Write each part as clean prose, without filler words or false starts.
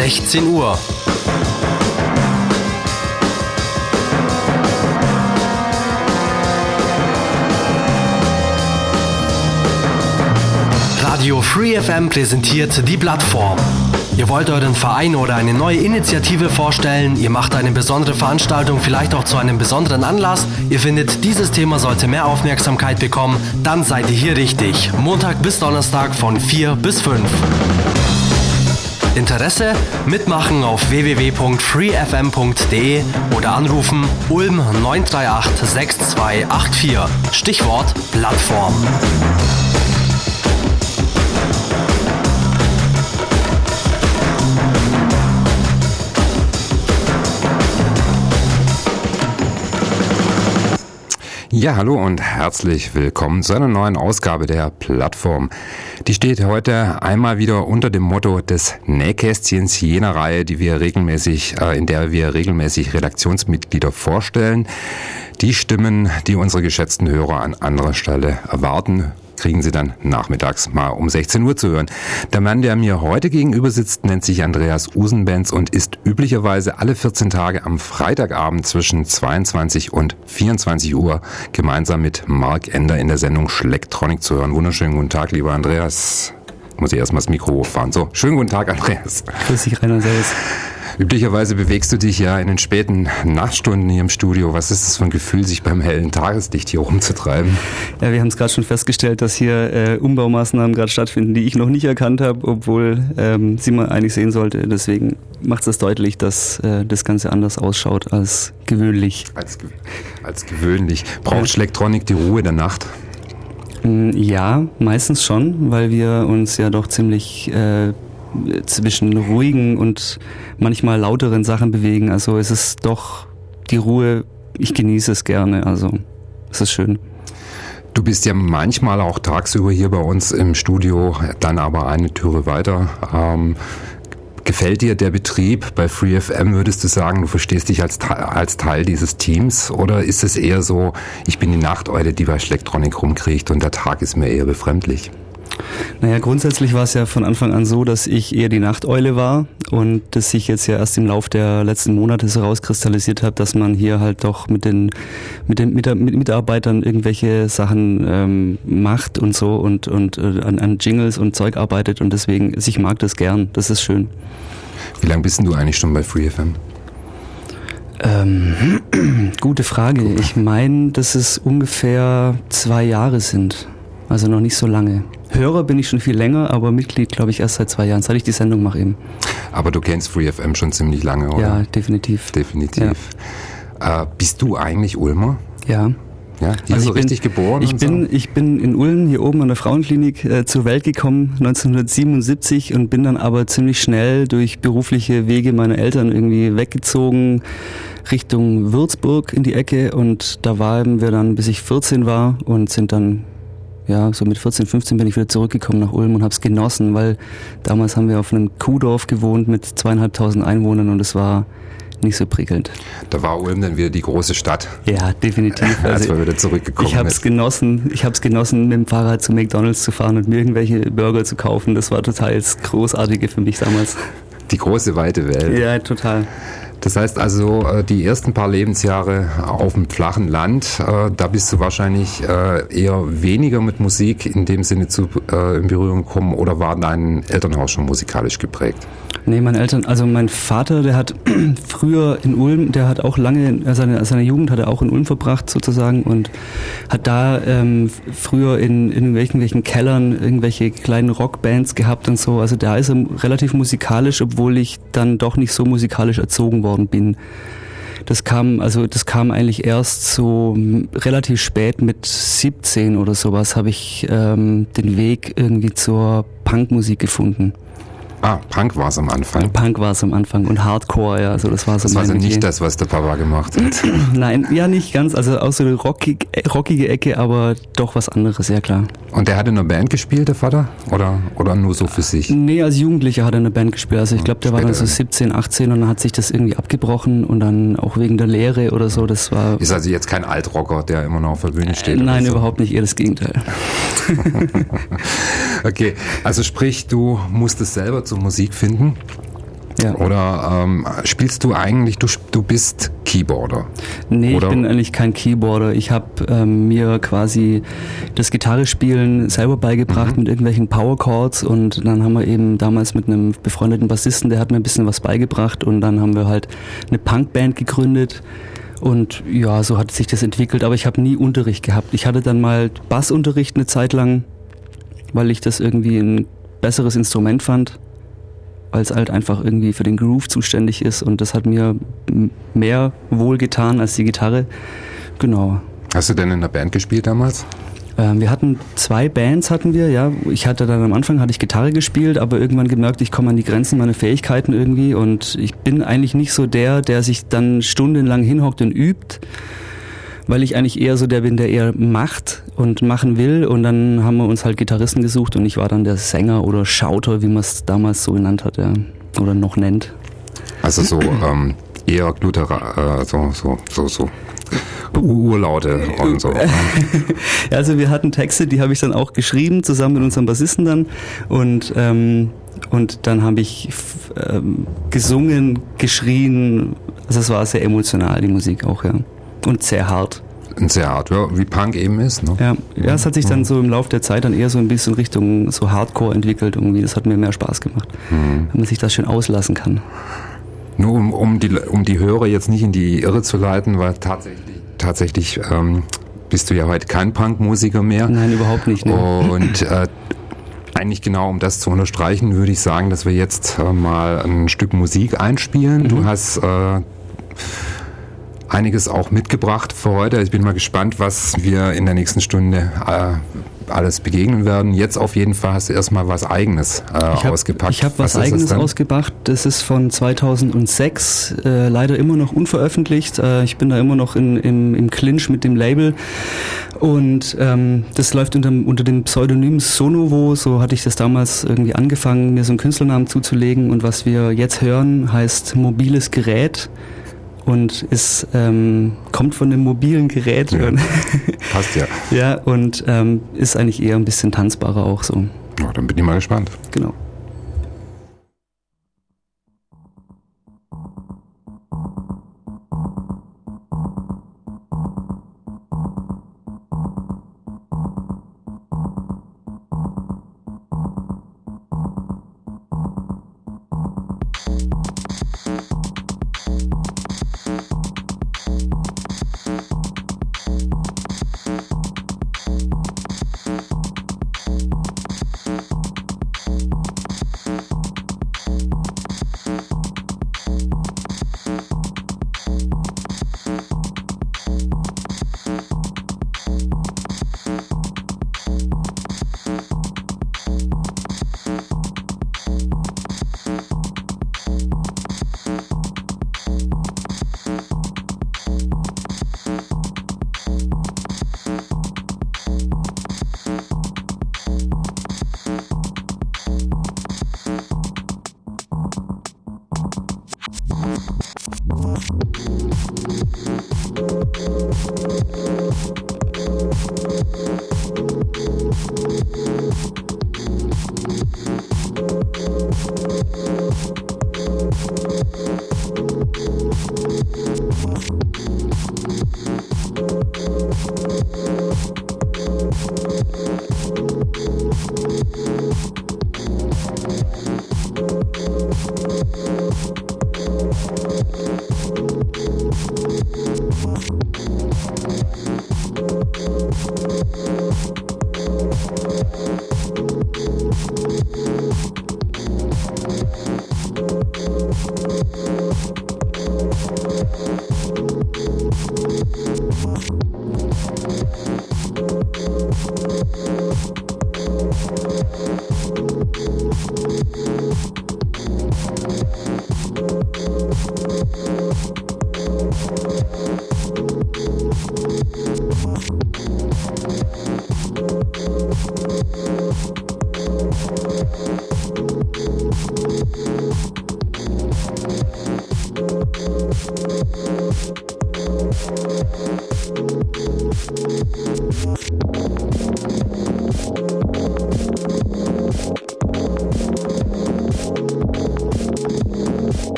16 Uhr. Radio Free FM präsentiert die Plattform. Ihr wollt euren Verein oder eine neue Initiative vorstellen, ihr macht eine besondere Veranstaltung, vielleicht auch zu einem besonderen Anlass, ihr findet, dieses Thema sollte mehr Aufmerksamkeit bekommen, dann seid ihr hier richtig. Montag bis Donnerstag von 4 bis 5. Interesse? Mitmachen auf www.freefm.de oder anrufen Ulm 938 6284. Stichwort Plattform. Ja, hallo und herzlich willkommen zu einer neuen Ausgabe der Plattform. Die steht heute einmal wieder unter dem Motto des Nähkästchens, jener Reihe, in der wir regelmäßig Redaktionsmitglieder vorstellen. Die Stimmen, die unsere geschätzten Hörer an anderer Stelle erwarten, kriegen Sie dann nachmittags mal um 16 Uhr zu hören. Der Mann, der mir heute gegenüber sitzt, nennt sich Andreas Usenbenz und ist üblicherweise alle 14 Tage am Freitagabend zwischen 22 und 24 Uhr gemeinsam mit Mark Ender in der Sendung Schlecktronic zu hören. Wunderschönen guten Tag, lieber Andreas. Muss ich erstmal das Mikro hochfahren. So, schönen guten Tag, Andreas. Grüß dich, Rainer, servus. Üblicherweise bewegst du dich ja in den späten Nachtstunden hier im Studio. Was ist das für ein Gefühl, sich beim hellen Tageslicht hier rumzutreiben? Ja, wir haben es gerade schon festgestellt, dass hier Umbaumaßnahmen gerade stattfinden, die ich noch nicht erkannt habe, obwohl sie man eigentlich sehen sollte. Deswegen macht es deutlich, dass das Ganze anders ausschaut als gewöhnlich. Als gewöhnlich. Braucht Schlecktronic die Ruhe der Nacht? Ja, meistens schon, weil wir uns ja doch ziemlich zwischen ruhigen und manchmal lauteren Sachen bewegen. Also es ist doch die Ruhe, ich genieße es gerne, also es ist schön. Du bist ja manchmal auch tagsüber hier bei uns im Studio, dann aber eine Türe weiter. Gefällt dir der Betrieb bei Free FM? Würdest du sagen, du verstehst dich als Teil dieses Teams? Oder ist es eher so, ich bin die Nachteule, die bei Schlecktronic rumkriecht und der Tag ist mir eher befremdlich? Naja, grundsätzlich war es ja von Anfang an so, dass ich eher die Nachteule war und dass sich jetzt ja erst im Lauf der letzten Monate so rauskristallisiert hat, dass man hier halt doch mit Mitarbeitern irgendwelche Sachen macht und so und an Jingles und Zeug arbeitet und deswegen, ich mag das gern, das ist schön. Wie lange bist denn du eigentlich schon bei Free FM? Gute Frage. Ich meine, dass es ungefähr 2 Jahre sind. Also noch nicht so lange. Hörer bin ich schon viel länger, aber Mitglied glaube ich erst seit 2 Jahren, seit ich die Sendung mache eben. Aber du kennst Free FM schon ziemlich lange, oder? Ja, definitiv. Definitiv. Ja. Bist du eigentlich Ulmer? Ja. Ja, hier also so richtig geboren? Ich bin in Ulm, hier oben an der Frauenklinik, zur Welt gekommen, 1977 und bin dann aber ziemlich schnell durch berufliche Wege meiner Eltern irgendwie weggezogen Richtung Würzburg in die Ecke und da waren wir dann, bis ich 14 war und sind dann so mit 14, 15 bin ich wieder zurückgekommen nach Ulm und habe es genossen, weil damals haben wir auf einem Kuhdorf gewohnt mit 2.500 Einwohnern und es war nicht so prickelnd. Da war Ulm dann wieder die große Stadt. Ja, definitiv. Als wir wieder zurückgekommen sind. Ich habe es genossen, mit dem Fahrrad zu McDonald's zu fahren und mir irgendwelche Burger zu kaufen. Das war total das Großartige für mich damals. Die große, weite Welt. Ja, total. Das heißt also, die ersten paar Lebensjahre auf dem flachen Land, da bist du wahrscheinlich eher weniger mit Musik in dem Sinne in Berührung gekommen oder war dein Elternhaus schon musikalisch geprägt? Nee, mein Vater, der hat früher in Ulm, der hat auch lange, seine Jugend hat er auch in Ulm verbracht sozusagen und hat da früher in irgendwelchen Kellern irgendwelche kleinen Rockbands gehabt und so. Also da ist er relativ musikalisch, obwohl ich dann doch nicht so musikalisch erzogen worden bin. Das kam eigentlich erst so relativ spät mit 17 oder sowas habe ich den Weg irgendwie zur Punkmusik gefunden. Punk war es am Anfang. Punk war es am Anfang und Hardcore, ja. Also das war so das war also nicht das, was der Papa gemacht hat. Nein, ja nicht ganz. Also auch so eine rockige Ecke, aber doch was anderes, ja klar. Und der hat in einer Band gespielt, der Vater? Oder nur so für sich? Nee, als Jugendlicher hat er in einer Band gespielt. Also ich glaube, der war dann so 17, 18 und dann hat sich das irgendwie abgebrochen und dann auch wegen der Lehre oder so. Das war. Ist also jetzt kein Altrocker, der immer noch auf der Bühne steht? Nein, so? Überhaupt nicht, eher das Gegenteil. Okay, also sprich, du musstest selber zur Musik finden? Ja. Oder spielst du eigentlich, du bist Keyboarder? Nee, oder? Ich bin eigentlich kein Keyboarder. Ich habe mir quasi das Gitarrespielen selber beigebracht mit irgendwelchen Power Chords, und dann haben wir eben damals mit einem befreundeten Bassisten, der hat mir ein bisschen was beigebracht, und dann haben wir halt eine Punkband gegründet. Und ja, so hat sich das entwickelt, aber ich habe nie Unterricht gehabt. Ich hatte dann mal Bassunterricht eine Zeit lang, weil ich das irgendwie ein besseres Instrument fand, weil es halt einfach irgendwie für den Groove zuständig ist, und das hat mir mehr wohlgetan als die Gitarre. Genau. Hast du denn in der Band gespielt damals? Wir hatten 2 Bands, ja. Ich hatte dann am Anfang Gitarre gespielt, aber irgendwann gemerkt, ich komme an die Grenzen meiner Fähigkeiten irgendwie, und ich bin eigentlich nicht so der sich dann stundenlang hinhockt und übt, weil ich eigentlich eher so der bin, der eher macht und machen will, und dann haben wir uns halt Gitarristen gesucht, und ich war dann der Sänger oder Schauter, wie man es damals so genannt hat, ja, oder noch nennt. Also so eher so Urlaute und so. Ja, also wir hatten Texte, die habe ich dann auch geschrieben, zusammen mit unserem Bassisten dann, und dann habe ich gesungen, geschrien, also es war sehr emotional, die Musik auch, ja. Und sehr hart. Und sehr hart, ja, wie Punk eben ist, ne? Ja, es hat sich dann so im Laufe der Zeit dann eher so ein bisschen Richtung so Hardcore entwickelt irgendwie. Das hat mir mehr Spaß gemacht, wenn man sich das schön auslassen kann. Nur um die Hörer jetzt nicht in die Irre zu leiten, weil tatsächlich bist du ja heute kein Punkmusiker mehr. Nein, überhaupt nicht. Ne? Und eigentlich genau um das zu unterstreichen, würde ich sagen, dass wir jetzt mal ein Stück Musik einspielen. Du hast einiges auch mitgebracht für heute. Ich bin mal gespannt, was wir in der nächsten Stunde alles begegnen werden. Jetzt auf jeden Fall hast du erstmal was Eigenes ausgepackt. Ich habe was Eigenes ausgepackt. Das ist von 2006, leider immer noch unveröffentlicht. Ich bin da immer noch im Clinch mit dem Label. Und das läuft unter dem Pseudonym Sonovo. So hatte ich das damals irgendwie angefangen, mir so einen Künstlernamen zuzulegen. Und was wir jetzt hören, heißt Mobiles Gerät. Und es kommt von einem mobilen Gerät. Ja, passt ja. Ja, und ist eigentlich eher ein bisschen tanzbarer auch so. Ja, dann bin ich mal gespannt. Genau.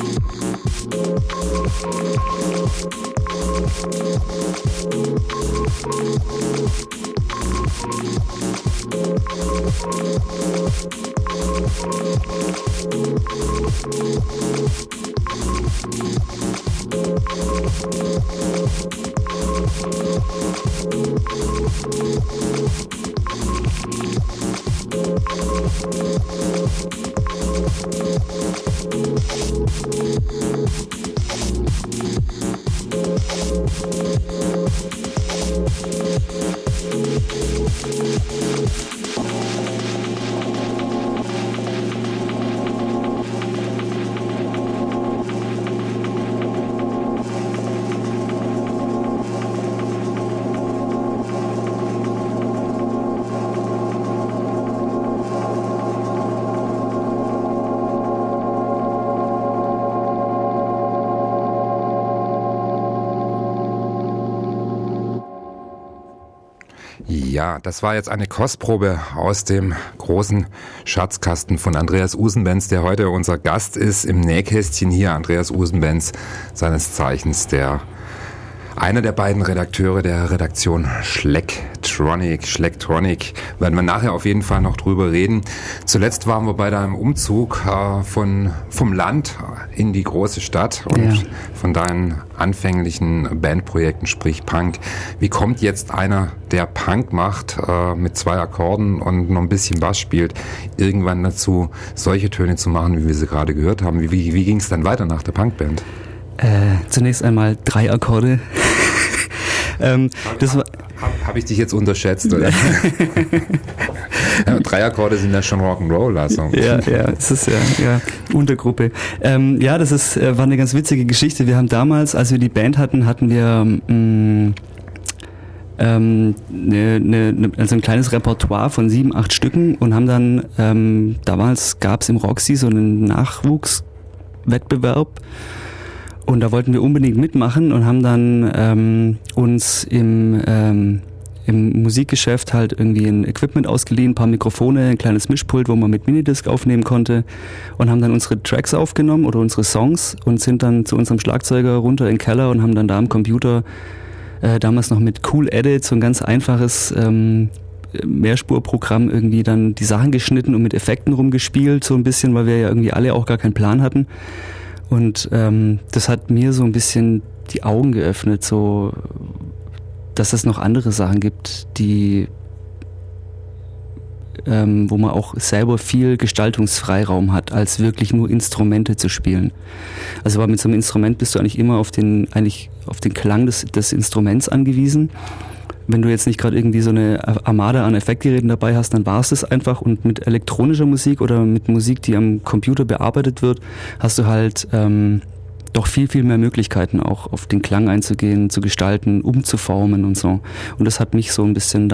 Ja, das war jetzt eine Kostprobe aus dem großen Schatzkasten von Andreas Usenbenz, der heute unser Gast ist im Nähkästchen hier. Andreas Usenbenz, seines Zeichens einer der beiden Redakteure der Redaktion Schlecktronic, werden wir nachher auf jeden Fall noch drüber reden. Zuletzt waren wir bei deinem Umzug vom Land in die große Stadt und von deinen anfänglichen Bandprojekten, sprich Punk. Wie kommt jetzt einer, der Punk macht, mit 2 Akkorden und noch ein bisschen Bass spielt, irgendwann dazu, solche Töne zu machen, wie wir sie gerade gehört haben? Wie ging es dann weiter nach der Punkband? Zunächst einmal 3 Akkorde. Habe ich dich jetzt unterschätzt, oder? 3 Akkorde sind ja schon Rock'n'Roll, also. Ja, das ist ja Untergruppe. Das war eine ganz witzige Geschichte. Wir haben damals, als wir die Band hatten wir also ein kleines Repertoire von 7, 8 Stücken und haben dann, damals gab es im Roxy so einen Nachwuchswettbewerb. Und da wollten wir unbedingt mitmachen und haben dann uns im Musikgeschäft halt irgendwie ein Equipment ausgeliehen, ein paar Mikrofone, ein kleines Mischpult, wo man mit Minidisc aufnehmen konnte und haben dann unsere Tracks aufgenommen oder unsere Songs und sind dann zu unserem Schlagzeuger runter in den Keller und haben dann da am Computer damals noch mit Cool Edit so ein ganz einfaches Mehrspurprogramm irgendwie dann die Sachen geschnitten und mit Effekten rumgespielt, so ein bisschen, weil wir ja irgendwie alle auch gar keinen Plan hatten. Und das hat mir so ein bisschen die Augen geöffnet, so dass es noch andere Sachen gibt, die wo man auch selber viel Gestaltungsfreiraum hat, als wirklich nur Instrumente zu spielen. Also weil mit so einem Instrument bist du eigentlich immer auf den Klang des Instruments angewiesen. Wenn du jetzt nicht gerade irgendwie so eine Armada an Effektgeräten dabei hast, dann war es das einfach. Und mit elektronischer Musik oder mit Musik, die am Computer bearbeitet wird, hast du halt doch viel, viel mehr Möglichkeiten, auch auf den Klang einzugehen, zu gestalten, umzuformen und so. Und das hat mich so ein bisschen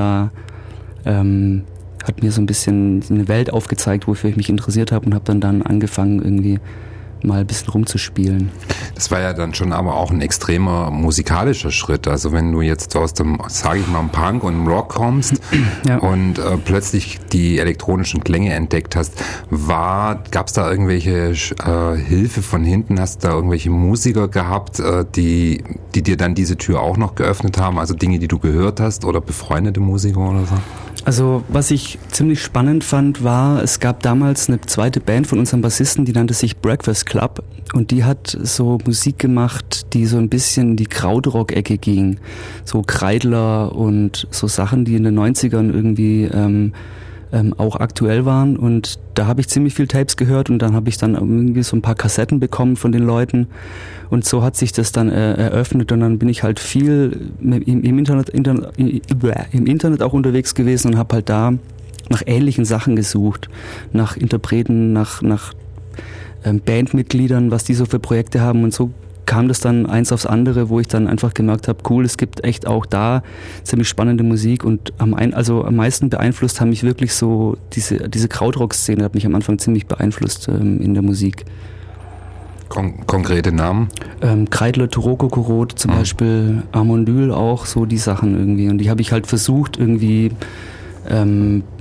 hat mir so ein bisschen eine Welt aufgezeigt, wofür ich mich interessiert habe und habe dann angefangen, irgendwie mal ein bisschen rumzuspielen. Das war ja dann schon aber auch ein extremer musikalischer Schritt. Also wenn du jetzt aus dem, sage ich mal, Punk und Rock kommst und plötzlich die elektronischen Klänge entdeckt hast, gab es da irgendwelche Hilfe von hinten? Hast du da irgendwelche Musiker gehabt, die dir dann diese Tür auch noch geöffnet haben? Also Dinge, die du gehört hast oder befreundete Musiker oder so? Also was ich ziemlich spannend fand, war, es gab damals eine zweite Band von unserem Bassisten, die nannte sich Breakfast Club und die hat so Musik gemacht, die so ein bisschen in die Krautrock-Ecke ging. So Kreidler und so Sachen, die in den 90ern irgendwie auch aktuell waren und da habe ich ziemlich viel Tapes gehört und dann habe ich dann irgendwie so ein paar Kassetten bekommen von den Leuten und so hat sich das dann eröffnet und dann bin ich halt viel im Internet auch unterwegs gewesen und habe halt da nach ähnlichen Sachen gesucht, nach Interpreten, nach Bandmitgliedern, was die so für Projekte haben und so kam das dann eins aufs andere, wo ich dann einfach gemerkt habe, cool, es gibt echt auch da ziemlich spannende Musik und am meisten beeinflusst haben mich wirklich so diese Krautrock-Szene, hat mich am Anfang ziemlich beeinflusst in der Musik. Konkrete Namen? Kreidler, Turoko Korot zum Beispiel, Amondyl auch, so die Sachen irgendwie und die habe ich halt versucht irgendwie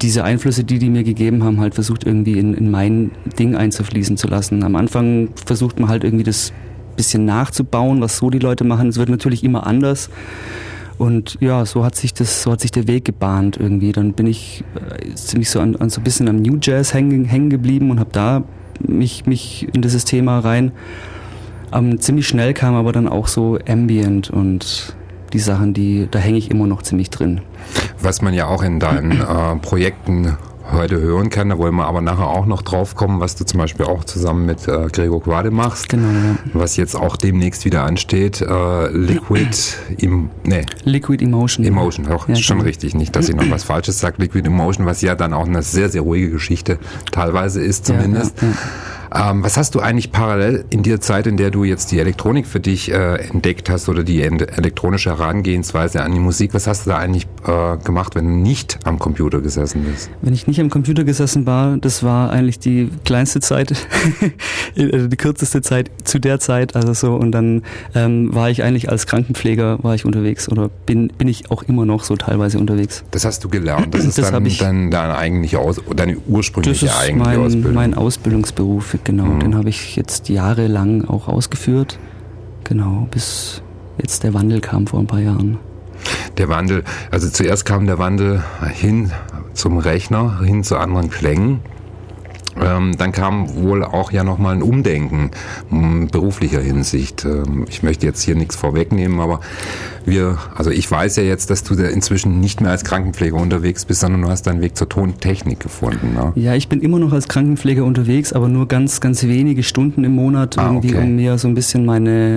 diese Einflüsse, die mir gegeben haben, halt versucht irgendwie in mein Ding einzufließen zu lassen. Am Anfang versucht man halt irgendwie das bisschen nachzubauen, was so die Leute machen. Es wird natürlich immer anders. Und ja, so hat sich der Weg gebahnt irgendwie. Dann bin ich ziemlich so ein bisschen am New Jazz hängen geblieben und habe da mich in dieses Thema rein. Ziemlich schnell kam aber dann auch so Ambient und die Sachen, da hänge ich immer noch ziemlich drin. Was man ja auch in deinen Projekten heute hören kann, da wollen wir aber nachher auch noch drauf kommen, was du zum Beispiel auch zusammen mit Gregor Quade machst. Genau, ja. Was jetzt auch demnächst wieder ansteht, Liquid Emotion. Emotion, auch ja, schon genau. Richtig, nicht, dass ich noch was Falsches sage. Liquid Emotion, was ja dann auch eine sehr, sehr ruhige Geschichte teilweise ist zumindest. Ja. Was hast du eigentlich parallel in der Zeit, in der du jetzt die Elektronik für dich entdeckt hast oder die elektronische Herangehensweise an die Musik, was hast du da eigentlich gemacht, wenn du nicht am Computer gesessen bist? Wenn ich nicht am Computer gesessen war, das war eigentlich die kleinste Zeit, die kürzeste Zeit zu der Zeit, also so, und dann war ich eigentlich als Krankenpfleger unterwegs oder bin ich auch immer noch so teilweise unterwegs. Das hast du gelernt, das ist dann deine eigentliche deine ursprüngliche eigentliche Ausbildung. Das ist mein Ausbildungsberuf. Genau, den habe ich jetzt jahrelang auch ausgeführt. Genau, bis jetzt der Wandel kam vor ein paar Jahren. Der Wandel, also zuerst kam der Wandel hin zum Rechner, hin zu anderen Klängen. Dann kam wohl auch ja nochmal ein Umdenken beruflicher Hinsicht. Ich möchte jetzt hier nichts vorwegnehmen, aber ich weiß ja jetzt, dass du inzwischen nicht mehr als Krankenpfleger unterwegs bist, sondern du hast deinen Weg zur Tontechnik gefunden. Ne? Ja, ich bin immer noch als Krankenpfleger unterwegs, aber nur ganz, ganz wenige Stunden im Monat irgendwie, um mir so ein bisschen meine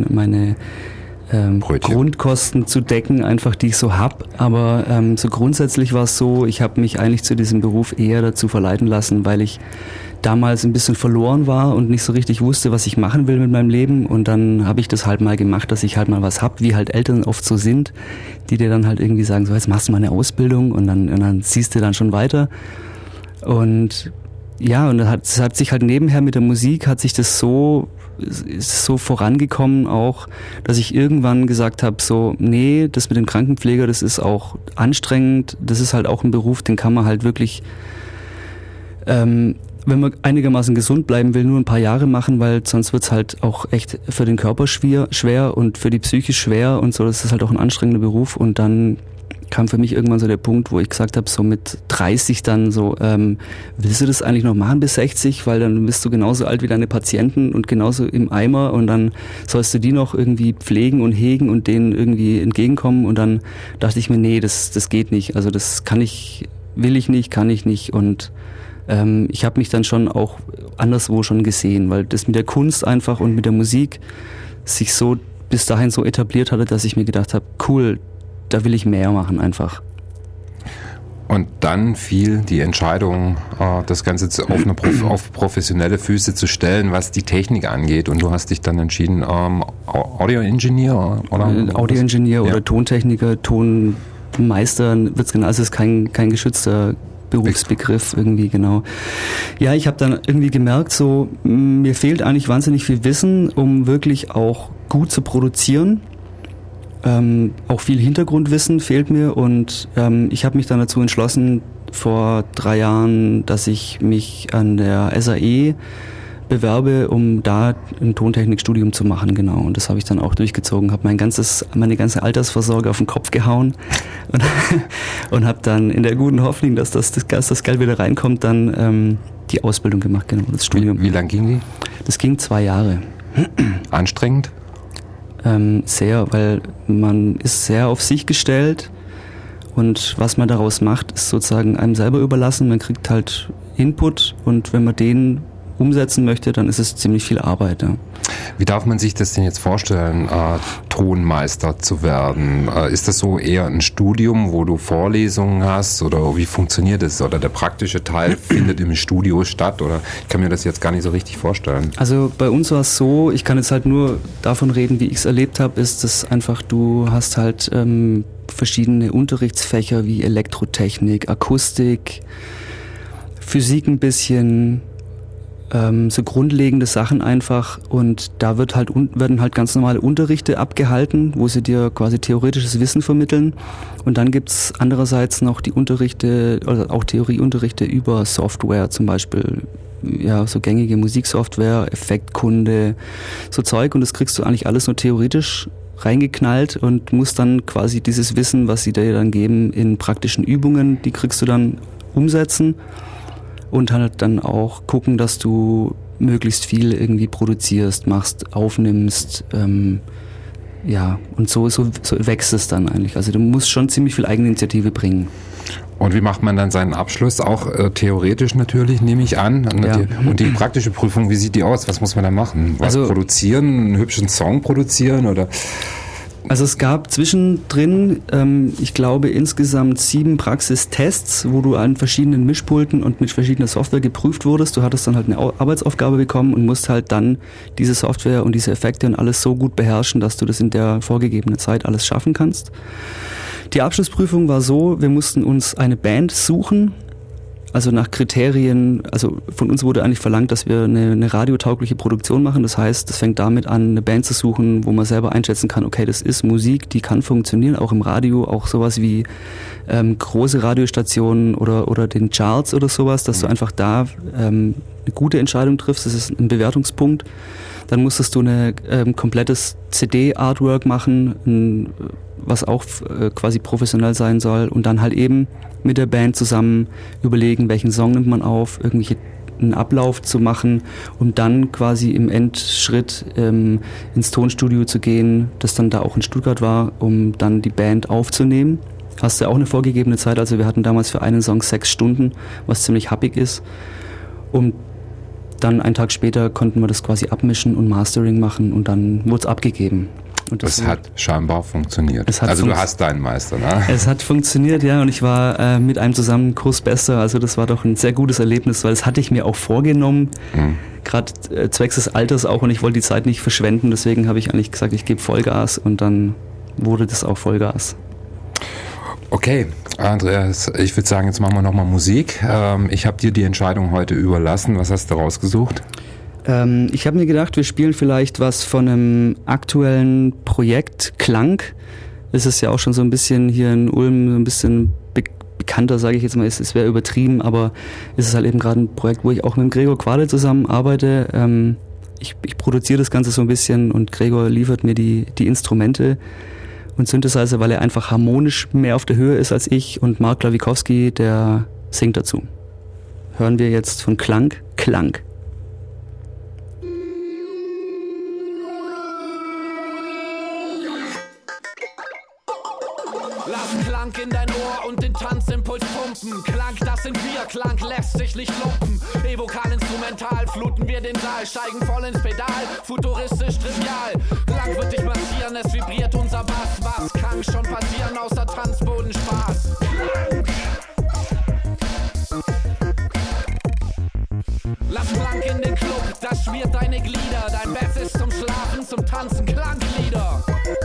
Grundkosten zu decken, einfach die ich so hab. Aber so grundsätzlich war es so, ich habe mich eigentlich zu diesem Beruf eher dazu verleiten lassen, weil ich damals ein bisschen verloren war und nicht so richtig wusste, was ich machen will mit meinem Leben. Und dann habe ich das halt mal gemacht, dass ich halt mal was hab, wie halt Eltern oft so sind, die dir dann halt irgendwie sagen, so jetzt machst du mal eine Ausbildung und dann ziehst du dann schon weiter. Und ja, und es hat sich halt nebenher mit der Musik hat sich das ist so vorangekommen auch, dass ich irgendwann gesagt habe, so, nee, das mit dem Krankenpfleger, das ist auch anstrengend, das ist halt auch ein Beruf, den kann man halt wirklich, wenn man einigermaßen gesund bleiben will, nur ein paar Jahre machen, weil sonst wird's halt auch echt für den Körper schwer und für die Psyche schwer und so, das ist halt auch ein anstrengender Beruf. Und dann kam für mich irgendwann so der Punkt, wo ich gesagt habe, so mit 30 dann so, willst du das eigentlich noch machen bis 60, weil dann bist du genauso alt wie deine Patienten und genauso im Eimer und dann sollst du die noch irgendwie pflegen und hegen und denen irgendwie entgegenkommen. Und dann dachte ich mir, nee, das geht nicht, also das kann ich nicht und ich habe mich dann schon auch anderswo schon gesehen, weil das mit der Kunst einfach und mit der Musik sich so bis dahin so etabliert hatte, dass ich mir gedacht habe, cool, da will ich mehr machen einfach. Und dann fiel die Entscheidung, das Ganze auf professionelle Füße zu stellen, was die Technik angeht. Und du hast dich dann entschieden, Audio-Engineer oder? Audio-Engineer oder Tontechniker, Tonmeister, wird's genau. Also es ist kein geschützter Berufsbegriff irgendwie, genau. Ja, ich habe dann irgendwie gemerkt, so mir fehlt eigentlich wahnsinnig viel Wissen, um wirklich auch gut zu produzieren. Auch viel Hintergrundwissen fehlt mir und ich habe mich dann dazu entschlossen, vor 3 Jahren, dass ich mich an der SAE bewerbe, um da ein Tontechnikstudium zu machen, genau. Und das habe ich dann auch durchgezogen, habe meine ganze Altersvorsorge auf den Kopf gehauen und habe dann in der guten Hoffnung, dass das Geld wieder reinkommt, dann die Ausbildung gemacht, genau, das Studium. Wie lang ging die? Das ging 2 Jahre. Anstrengend? Sehr, weil man ist sehr auf sich gestellt und was man daraus macht, ist sozusagen einem selber überlassen. Man kriegt halt Input und wenn man den umsetzen möchte, dann ist es ziemlich viel Arbeit. Ja. Wie darf man sich das denn jetzt vorstellen, Tonmeister zu werden? Ist das so eher ein Studium, wo du Vorlesungen hast oder wie funktioniert das? Oder der praktische Teil findet im Studio statt? Oder ich kann mir das jetzt gar nicht so richtig vorstellen. Also bei uns war es so, ich kann jetzt halt nur davon reden, wie ich es erlebt habe, ist das einfach, du hast halt verschiedene Unterrichtsfächer wie Elektrotechnik, Akustik, Physik ein bisschen, so grundlegende Sachen einfach, und da werden halt ganz normale Unterrichte abgehalten, wo sie dir quasi theoretisches Wissen vermitteln, und dann gibt's andererseits noch die Unterrichte, oder auch Theorieunterrichte über Software, zum Beispiel ja so gängige Musiksoftware, Effektkunde, so Zeug, und das kriegst du eigentlich alles nur theoretisch reingeknallt und musst dann quasi dieses Wissen, was sie dir dann geben, in praktischen Übungen, die kriegst du dann umsetzen. Und halt dann auch gucken, dass du möglichst viel irgendwie produzierst, machst, aufnimmst, ja, und so wächst es dann eigentlich. Also du musst schon ziemlich viel Eigeninitiative bringen. Und wie macht man dann seinen Abschluss? Auch theoretisch natürlich, nehme ich an. Ja. Und die praktische Prüfung, wie sieht die aus? Was muss man da machen? Was produzieren? Einen hübschen Song produzieren? Oder? Also es gab zwischendrin, ich glaube, insgesamt 7 Praxistests, wo du an verschiedenen Mischpulten und mit verschiedener Software geprüft wurdest. Du hattest dann halt eine Arbeitsaufgabe bekommen und musst halt dann diese Software und diese Effekte und alles so gut beherrschen, dass du das in der vorgegebenen Zeit alles schaffen kannst. Die Abschlussprüfung war so, wir mussten uns eine Band suchen, also nach Kriterien, also von uns wurde eigentlich verlangt, dass wir eine radiotaugliche Produktion machen. Das heißt, es fängt damit an, eine Band zu suchen, wo man selber einschätzen kann, okay, das ist Musik, die kann funktionieren, auch im Radio, auch sowas wie große Radiostationen oder den Charts oder sowas, dass du einfach da eine gute Entscheidung triffst. Das ist ein Bewertungspunkt. Dann musstest du ein komplettes CD-Artwork machen, was auch quasi professionell sein soll, und dann halt eben mit der Band zusammen überlegen, welchen Song nimmt man auf, einen Ablauf zu machen, um dann quasi im Endschritt ins Tonstudio zu gehen, das dann da auch in Stuttgart war, um dann die Band aufzunehmen. Hast du auch eine vorgegebene Zeit, also wir hatten damals für einen Song 6 Stunden, was ziemlich happig ist, und dann einen Tag später konnten wir das quasi abmischen und Mastering machen, und dann wurde es abgegeben. Und das hat scheinbar funktioniert. Du hast deinen Meister, ne? Es hat funktioniert, ja, und ich war mit einem zusammen Kursbester, also das war doch ein sehr gutes Erlebnis, weil das hatte ich mir auch vorgenommen, gerade zwecks des Alters auch, und ich wollte die Zeit nicht verschwenden, deswegen habe ich eigentlich gesagt, ich gebe Vollgas, und dann wurde das auch Vollgas. Okay, Andreas, ich würde sagen, jetzt machen wir nochmal Musik. Ich habe dir die Entscheidung heute überlassen. Was hast du rausgesucht? Ich habe mir gedacht, wir spielen vielleicht was von einem aktuellen Projekt, Klang. Das ist ja auch schon so ein bisschen hier in Ulm, so ein bisschen bekannter, sage ich jetzt mal. Es wäre übertrieben, aber es ist halt eben gerade ein Projekt, wo ich auch mit dem Gregor Quade zusammen arbeite. Ich produziere das Ganze so ein bisschen, und Gregor liefert mir die Instrumente und Synthesizer, weil er einfach harmonisch mehr auf der Höhe ist als ich, und Mark Lawikowski, der singt dazu. Hören wir jetzt von Klang. Lass Klang in dein Ohr und den Tanzimpuls pumpen. Klang, das sind wir, Klang lässt sich nicht lumpen. Evokal, instrumental, fluten wir den Saal, steigen voll ins Pedal, futuristisch trivial. Klang wird dich massieren, es vibriert unser Bass. Was kann schon passieren, außer Tanzboden Spaß? Lass Klang in den Club, das schmiert deine Glieder. Dein Bett ist zum Schlafen, zum Tanzen, Klanglieder.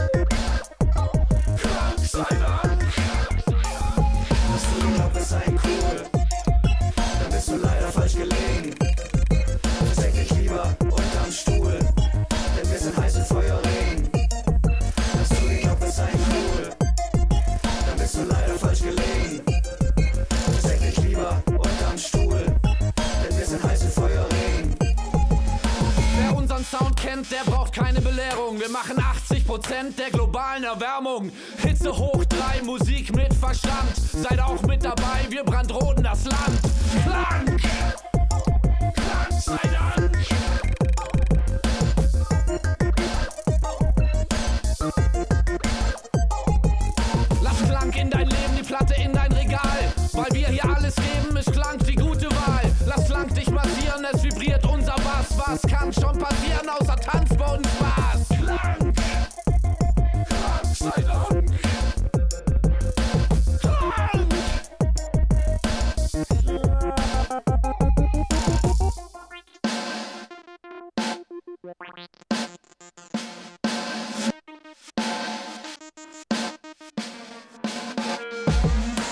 Klang sei Dank. Das Urlaub ist ein cool. Dann bist du leider falsch gelegen. Versenk dich lieber unterm Stuhl, denn wir sind heiß im Feuerregen. Das Urlaub ist ein cool. Dann bist du leider falsch gelegen. Versenk dich lieber unterm Stuhl, denn wir sind heiß im Feuerregen. Wer unseren Sound kennt, der braucht keine Belehrung. Wir machen 80% der globalen Erwärmung. Hitze hoch 3, Musik mit Verstand. Seid auch mit dabei, wir brandroten das Land. Klang! Klang sei Dank! Lass Klang in dein Leben, die Platte in dein Regal. Weil wir hier alles geben, ist Klang die gute Wahl. Lass Klang dich massieren, es vibriert unser Bass. Was kann schon passieren, außer Tanzboden Spaß? Klang! Klang sei Dank! Klang!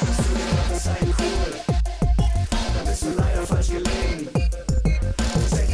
Das ist ein cool. Da bist du leider falsch gelegen. Versenk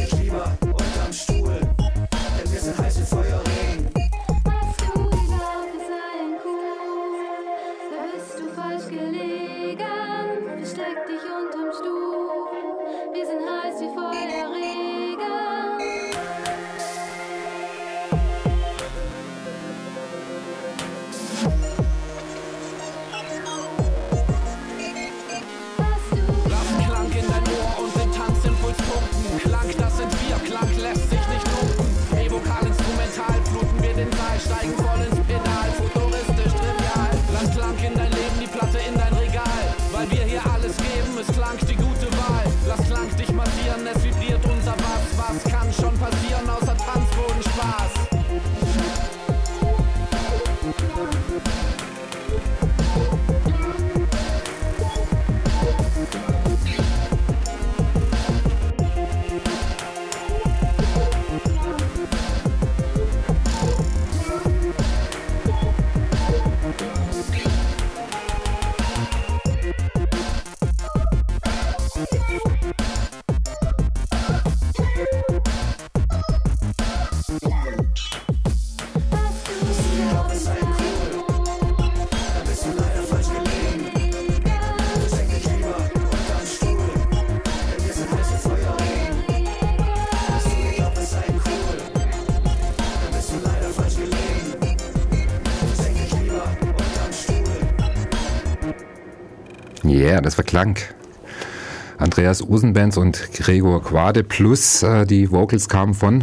Yeah, das war Klang. Andreas Osenbenz und Gregor Quade plus die Vocals kamen von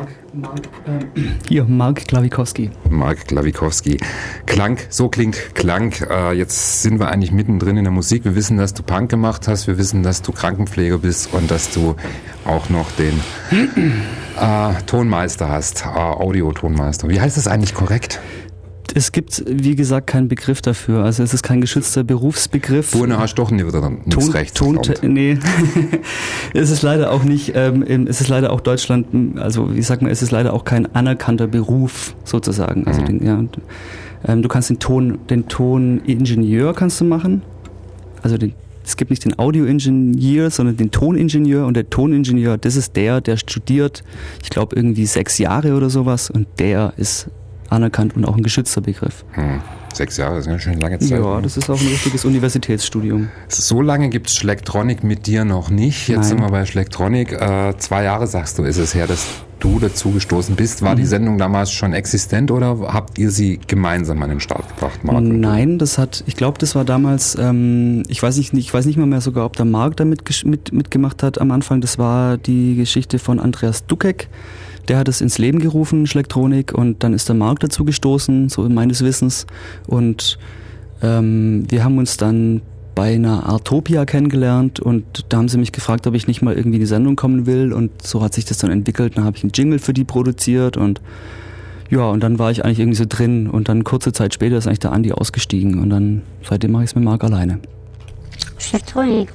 Mark Klawikowski. Mark Klawikowski. Klang, so klingt Klang. Jetzt sind wir eigentlich mittendrin in der Musik. Wir wissen, dass du Punk gemacht hast. Wir wissen, dass du Krankenpfleger bist und dass du auch noch den Tonmeister hast, Audio-Tonmeister. Wie heißt das eigentlich korrekt? Es gibt, wie gesagt, keinen Begriff dafür. Also es ist kein geschützter Berufsbegriff. Du hast doch nicht rechts. Nee, es ist leider auch nicht, es ist leider auch Deutschland, also wie sagt man, es ist leider auch kein anerkannter Beruf sozusagen. Also du kannst den Toningenieur kannst du machen. Also es gibt nicht den Audioingenieur, sondern den Toningenieur, und der Toningenieur, das ist der studiert, ich glaube irgendwie 6 Jahre oder sowas, und der ist anerkannt und auch ein geschützter Begriff. 6 Jahre, das ist eine schön lange Zeit. Ja, das ist auch ein richtiges Universitätsstudium. So lange gibt es Schlagtronic mit dir noch nicht. Jetzt sind wir bei Schlagtronic. 2 Jahre, sagst du, ist es her, dass du dazu gestoßen bist. War die Sendung damals schon existent oder habt ihr sie gemeinsam an den Start gebracht, Marc? Nein, ich glaube, das war damals, ich weiß nicht mehr sogar, ob der Marc da mitgemacht hat am Anfang. Das war die Geschichte von Andreas Dukek. Der hat es ins Leben gerufen, Schlagtronic, und dann ist der Marc dazu gestoßen, so meines Wissens. Und wir haben uns dann bei einer Artopia kennengelernt, und da haben sie mich gefragt, ob ich nicht mal irgendwie in die Sendung kommen will, und so hat sich das dann entwickelt. Dann habe ich einen Jingle für die produziert, und ja, und dann war ich eigentlich irgendwie so drin, und dann kurze Zeit später ist eigentlich der Andi ausgestiegen, und dann seitdem mache ich es mit Marc alleine. Schlagtronic.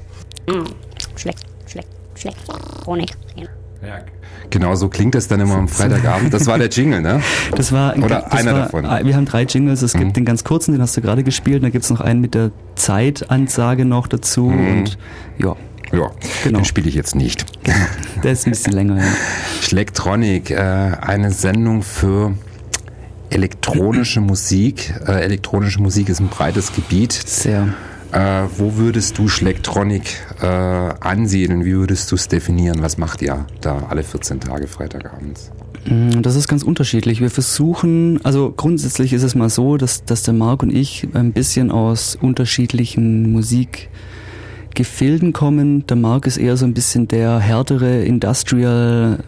Schlagtronic. Ja, genau so klingt es dann immer am Freitagabend. Das war der Jingle, ne? Das war einer davon. Wir haben 3 Jingles. Es gibt den ganz kurzen, den hast du gerade gespielt. Dann gibt es noch einen mit der Zeitansage noch dazu. Und ja, genau. Den spiele ich jetzt nicht. Genau. Der ist ein bisschen länger, ja. Schlagtronic, eine Sendung für elektronische Musik. Elektronische Musik ist ein breites Gebiet. Sehr. Wo würdest du Schlagtronic ansiedeln? Wie würdest du es definieren? Was macht ihr da alle 14 Tage Freitagabends? Das ist ganz unterschiedlich. Wir versuchen, also grundsätzlich ist es mal so, dass der Marc und ich ein bisschen aus unterschiedlichen Musikgefilden kommen. Der Marc ist eher so ein bisschen der härtere Industrial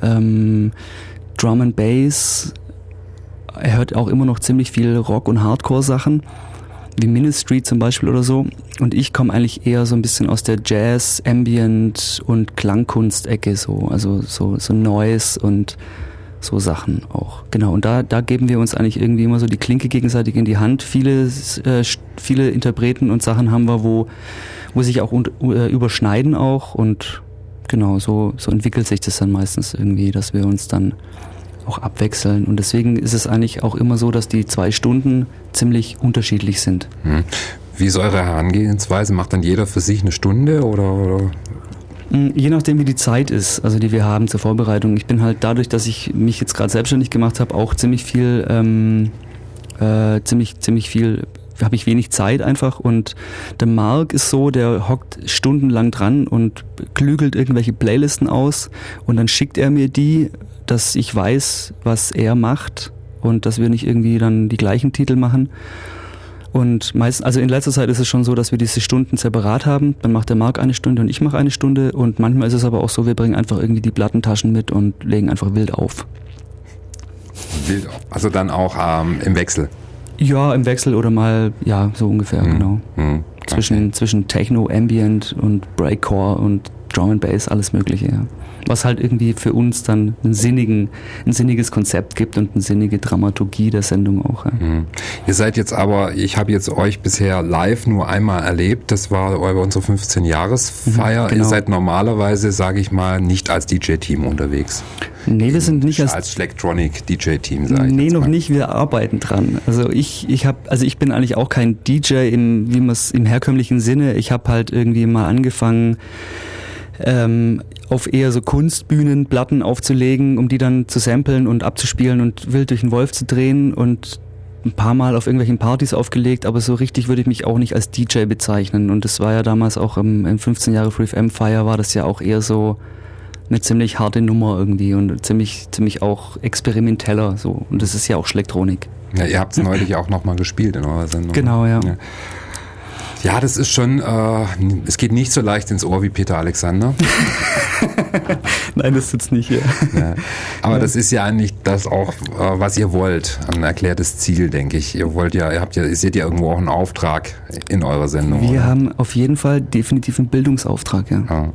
Drum and Bass. Er hört auch immer noch ziemlich viel Rock- und Hardcore-Sachen, wie Ministry zum Beispiel oder so. Und ich komme eigentlich eher so ein bisschen aus der Jazz, Ambient und Klangkunst-Ecke, so. Also so Noise und so Sachen auch. Genau, und da geben wir uns eigentlich irgendwie immer so die Klinke gegenseitig in die Hand. Viele Interpreten und Sachen haben wir, wo sich auch überschneiden auch. Und genau, so entwickelt sich das dann meistens irgendwie, dass wir uns dann auch abwechseln, und deswegen ist es eigentlich auch immer so, dass die 2 Stunden ziemlich unterschiedlich sind. Wie ist eure Herangehensweise? Macht dann jeder für sich eine Stunde oder? Je nachdem, wie die Zeit ist, also die wir haben zur Vorbereitung. Ich bin halt dadurch, dass ich mich jetzt gerade selbstständig gemacht habe, auch ziemlich viel habe ich wenig Zeit einfach, und der Marc ist so, der hockt stundenlang dran und klügelt irgendwelche Playlisten aus, und dann schickt er mir die, dass ich weiß, was er macht, und dass wir nicht irgendwie dann die gleichen Titel machen. Und meistens, also in letzter Zeit ist es schon so, dass wir diese Stunden separat haben. Dann macht der Marc eine Stunde und ich mache eine Stunde, und manchmal ist es aber auch so, wir bringen einfach irgendwie die Plattentaschen mit und legen einfach wild auf. Also dann auch im Wechsel? Ja, im Wechsel oder mal, ja, so ungefähr, genau. Okay. Zwischen Techno, Ambient und Breakcore und Drum and Bass, alles Mögliche, ja. Was halt irgendwie für uns dann ein sinniges Konzept gibt und eine sinnige Dramaturgie der Sendung auch. Ja. Ihr seid jetzt aber, ich habe jetzt euch bisher live nur einmal erlebt, das war bei unserer 15-Jahres-Feier. Genau. Ihr seid normalerweise, sage ich mal, nicht als DJ-Team unterwegs. Nee, wir sind nicht als Schlagtronic DJ-Team, sage ich. Nee, noch nicht, wir arbeiten dran. Also ich bin eigentlich auch kein DJ wie man es im herkömmlichen Sinne. Ich habe halt irgendwie mal angefangen, auf eher so Kunstbühnen Platten aufzulegen, um die dann zu samplen und abzuspielen und wild durch den Wolf zu drehen, und ein paar Mal auf irgendwelchen Partys aufgelegt, aber so richtig würde ich mich auch nicht als DJ bezeichnen. Und das war ja damals auch im 15 Jahre Free FM Fire, war das ja auch eher so eine ziemlich harte Nummer irgendwie und ziemlich auch experimenteller so. Und das ist ja auch Schlagtronic. Ja, ihr habt es neulich auch nochmal gespielt in eurer Sendung. Genau, ja. Ja, das ist schon, es geht nicht so leicht ins Ohr wie Peter Alexander. Nein, das sitzt nicht hier. Ja. Aber das ist ja eigentlich das auch, was ihr wollt. Ein erklärtes Ziel, denke ich. Ihr seht ja irgendwo auch einen Auftrag in eurer Sendung. Wir oder? haben auf jeden Fall definitiv einen Bildungsauftrag, ja.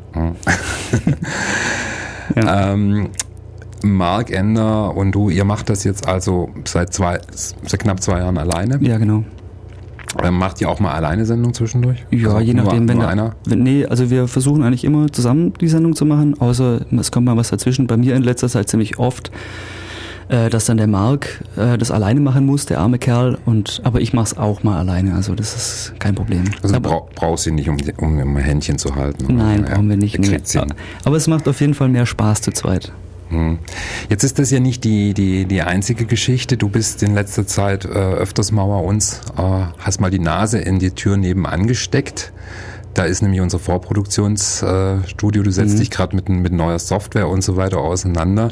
Ja. Mark Ender und du, ihr macht das jetzt also seit knapp 2 Jahren alleine. Ja, genau. Macht ihr auch mal alleine Sendung zwischendurch? Ja, also je nachdem, nur einer? Also wir versuchen eigentlich immer zusammen die Sendung zu machen, außer es kommt mal was dazwischen. Bei mir in letzter Zeit ziemlich oft, dass dann der Mark das alleine machen muss, der arme Kerl, aber ich mach's auch mal alleine, also das ist kein Problem. Also du brauchst ihn nicht, um im Händchen zu halten? Oder? Nein, brauchen wir nicht. Nee. Aber es macht auf jeden Fall mehr Spaß zu zweit. Jetzt ist das ja nicht die einzige Geschichte. Du bist in letzter Zeit öfters mal bei uns, hast mal die Nase in die Tür nebenan gesteckt. Da ist nämlich unser Vorproduktionsstudio. Du setzt dich gerade mit neuer Software und so weiter auseinander.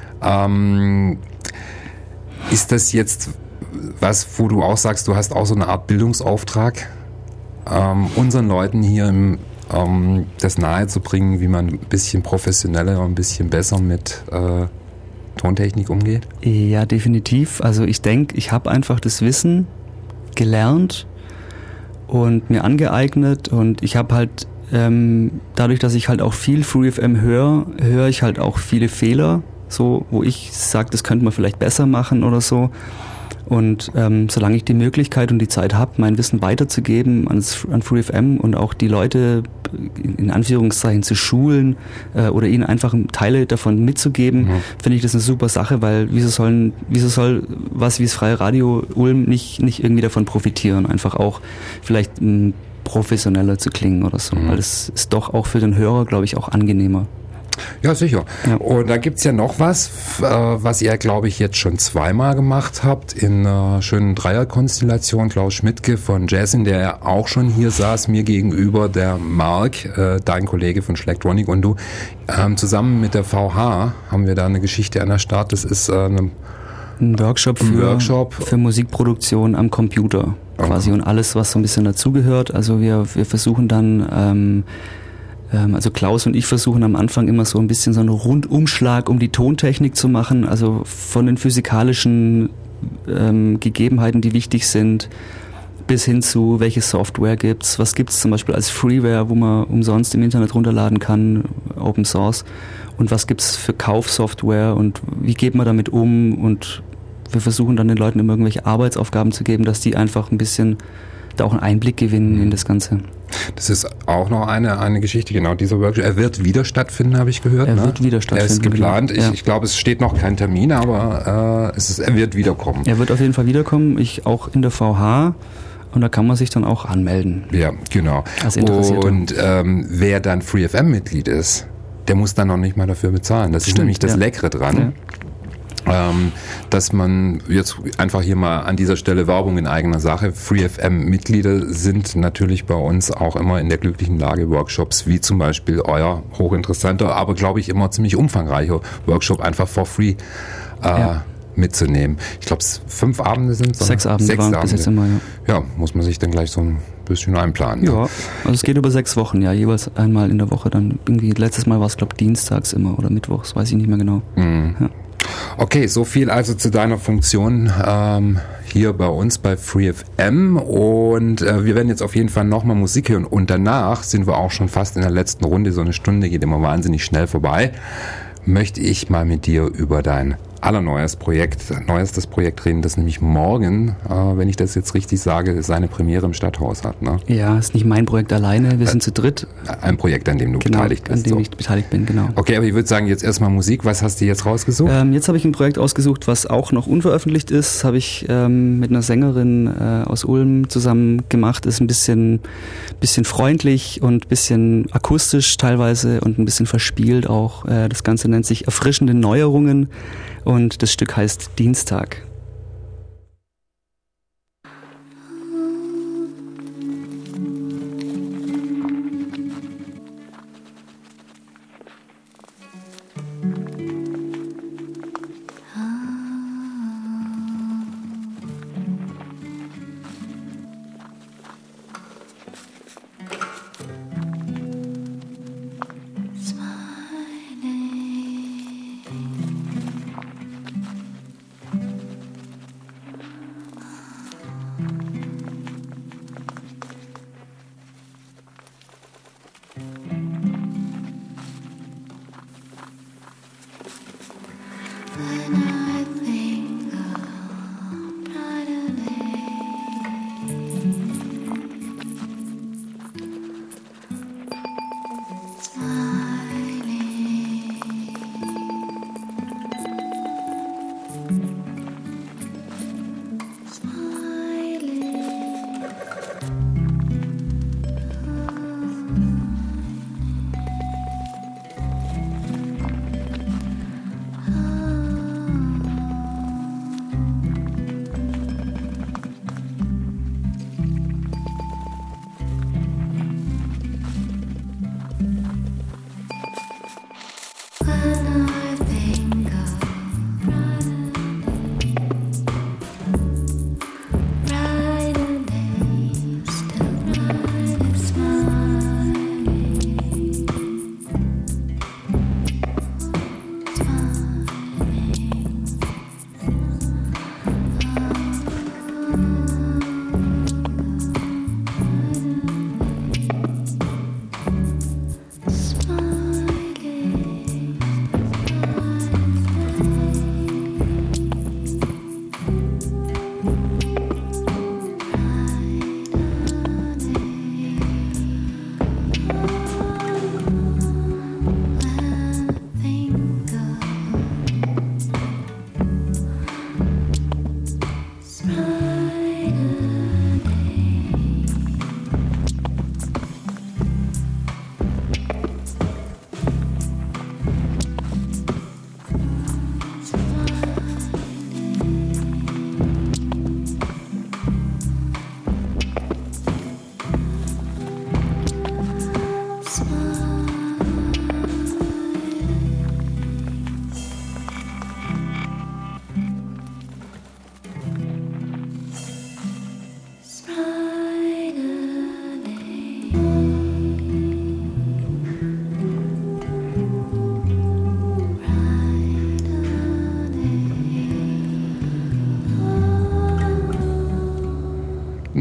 Ist das jetzt was, wo du auch sagst, du hast auch so eine Art Bildungsauftrag, unseren Leuten hier das nahezubringen, wie man ein bisschen professioneller und ein bisschen besser mit Tontechnik umgeht? Ja, definitiv. Also ich denke, ich habe einfach das Wissen gelernt und mir angeeignet und ich habe halt dadurch, dass ich halt auch viel FreeFM höre ich halt auch viele Fehler, so wo ich sage, das könnte man vielleicht besser machen oder so. Und solange ich die Möglichkeit und die Zeit habe, mein Wissen weiterzugeben an FreeFM und auch die Leute in Anführungszeichen zu schulen oder ihnen einfach Teile davon mitzugeben, finde ich das eine super Sache, weil wieso soll was wie das Freie Radio Ulm nicht irgendwie davon profitieren, einfach auch vielleicht professioneller zu klingen oder so, weil das ist doch auch für den Hörer, glaube ich, auch angenehmer. Ja, sicher. Ja. Und da gibt's ja noch was ihr, glaube ich, jetzt schon 2-mal gemacht habt, in einer schönen Dreierkonstellation. Klaus Schmidtke von Jazzin, der ja auch schon hier saß, mir gegenüber, der Mark, dein Kollege von Schlagtronic und du. Zusammen mit der VH haben wir da eine Geschichte an der Start. Das ist ein Workshop für Musikproduktion am Computer quasi und alles, was so ein bisschen dazugehört. Also wir versuchen dann also Klaus und ich versuchen am Anfang immer so ein bisschen so einen Rundumschlag um die Tontechnik zu machen, also von den physikalischen Gegebenheiten, die wichtig sind, bis hin zu, welche Software gibt's, was gibt's zum Beispiel als Freeware, wo man umsonst im Internet runterladen kann, Open Source, und was gibt's für Kaufsoftware und wie geht man damit um, und wir versuchen dann den Leuten immer irgendwelche Arbeitsaufgaben zu geben, dass die einfach ein bisschen da auch einen Einblick gewinnen in das Ganze. Das ist auch noch eine Geschichte, genau, dieser Workshop. Er wird wieder stattfinden, habe ich gehört. Er wird wieder stattfinden. Er ist geplant. Genau. Ich glaube, es steht noch kein Termin, aber er wird wiederkommen. Er wird auf jeden Fall wiederkommen, auch in der VH, und da kann man sich dann auch anmelden. Ja, genau. Als Interessierter. Und wer dann FreeFM-Mitglied ist, der muss dann noch nicht mal dafür bezahlen. Das ist nämlich das Leckere dran. Ja. Dass man jetzt einfach hier mal an dieser Stelle Werbung in eigener Sache. FreeFM-Mitglieder sind natürlich bei uns auch immer in der glücklichen Lage, Workshops wie zum Beispiel euer hochinteressanter, aber glaube ich immer ziemlich umfangreicher Workshop einfach for free mitzunehmen. Ich glaube, 5 Abende sind es. 6 Abende waren bis jetzt immer, ja, muss man sich dann gleich so ein bisschen einplanen. Ja, also es geht über 6 Wochen, ja, jeweils einmal in der Woche. Dann irgendwie, letztes Mal war es, glaube ich, dienstags immer oder mittwochs, weiß ich nicht mehr genau. Ja. Okay, so viel also zu deiner Funktion hier bei uns bei FreeFM, und wir werden jetzt auf jeden Fall nochmal Musik hören und danach sind wir auch schon fast in der letzten Runde, so eine Stunde geht immer wahnsinnig schnell vorbei, möchte ich mal mit dir über dein neuestes Projekt reden, das nämlich morgen, wenn ich das jetzt richtig sage, seine Premiere im Stadthaus hat. Ne? Ja, ist nicht mein Projekt alleine, wir sind zu dritt. Ein Projekt, an dem du beteiligt bist. An dem ich beteiligt bin, genau. Okay, aber ich würde sagen, jetzt erstmal Musik. Was hast du jetzt rausgesucht? Jetzt habe ich ein Projekt ausgesucht, was auch noch unveröffentlicht ist. Habe ich mit einer Sängerin aus Ulm zusammen gemacht. Ist ein bisschen freundlich und ein bisschen akustisch teilweise und ein bisschen verspielt auch. Das Ganze nennt sich Erfrischende Neuerungen. Und das Stück heißt Dienstag.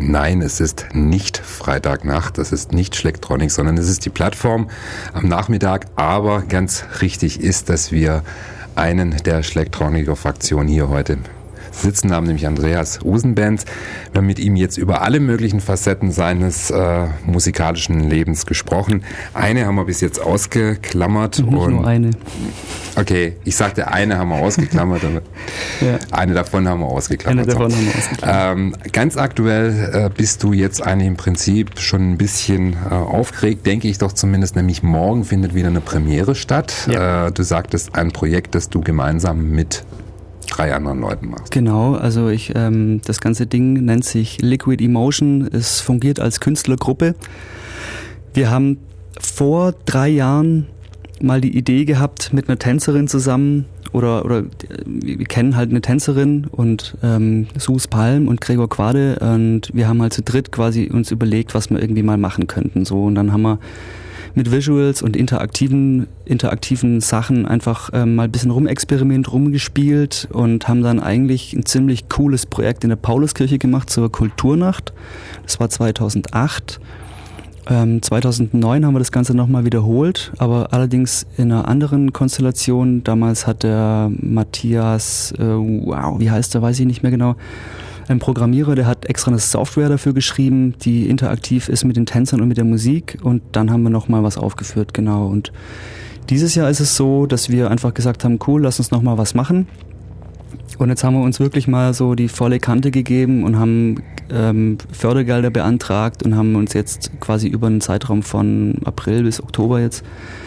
Nein, es ist nicht Freitagnacht, es ist nicht Schlektronik, sondern es ist die Plattform am Nachmittag. Aber ganz richtig ist, dass wir einen der Schlektroniker-Fraktion hier heute sitzen haben, nämlich Andreas Usenbenz. Wir haben mit ihm jetzt über alle möglichen Facetten seines musikalischen Lebens gesprochen. Eine haben wir bis jetzt ausgeklammert. Nicht nur eine. Okay, ich sagte, eine haben wir ausgeklammert. Ja. Eine davon haben wir ausgeklammert. Ganz aktuell bist du jetzt eigentlich im Prinzip schon ein bisschen aufgeregt, denke ich doch zumindest, nämlich morgen findet wieder eine Premiere statt. Ja. Du sagtest ein Projekt, das du gemeinsam mit 3 anderen Leuten machst. Genau, also das ganze Ding nennt sich Liquid Emotion, es fungiert als Künstlergruppe. Wir haben vor 3 Jahren mal die Idee gehabt, mit einer Tänzerin zusammen, oder wir kennen halt eine Tänzerin und Sus Palm und Gregor Quade, und wir haben halt zu dritt quasi uns überlegt, was wir irgendwie mal machen könnten. So, und dann haben wir mit Visuals und interaktiven Sachen einfach mal ein bisschen rumgespielt und haben dann eigentlich ein ziemlich cooles Projekt in der Pauluskirche gemacht zur Kulturnacht. Das war 2008. 2009 haben wir das Ganze nochmal wiederholt, aber allerdings in einer anderen Konstellation. Damals hat der Matthias, wie heißt der, weiß ich nicht mehr genau, ein Programmierer, der hat extra eine Software dafür geschrieben, die interaktiv ist mit den Tänzern und mit der Musik, und dann haben wir nochmal was aufgeführt, genau. Und dieses Jahr ist es so, dass wir einfach gesagt haben, cool, lass uns nochmal was machen. Und jetzt haben wir uns wirklich mal so die volle Kante gegeben und haben Fördergelder beantragt und haben uns jetzt quasi über einen Zeitraum von April bis Oktober jetzt